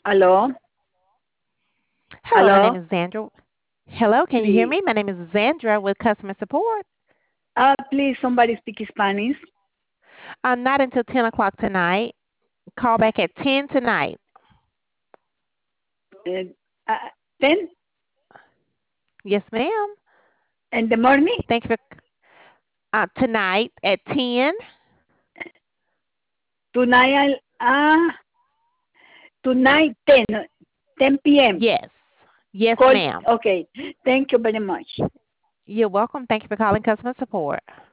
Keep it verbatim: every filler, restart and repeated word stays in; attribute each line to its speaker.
Speaker 1: Hello?
Speaker 2: Hello, my name
Speaker 1: Hello?
Speaker 2: is Zandra. Hello, can you hear
Speaker 1: Please.
Speaker 2: me? My name is Zandra with customer support.
Speaker 1: Uh, please, somebody speak Spanish.
Speaker 2: Uh, not until ten o'clock tonight. Call back at ten tonight.
Speaker 1: Uh, uh, ten
Speaker 2: Yes, ma'am.
Speaker 1: in the morning?
Speaker 2: Thank you for uh, tonight at ten.
Speaker 1: Tonight, uh, tonight, ten, ten p m.
Speaker 2: Yes. Yes,
Speaker 1: Call,
Speaker 2: ma'am.
Speaker 1: okay. Thank you very much.
Speaker 2: You're welcome. Thank you for calling customer support.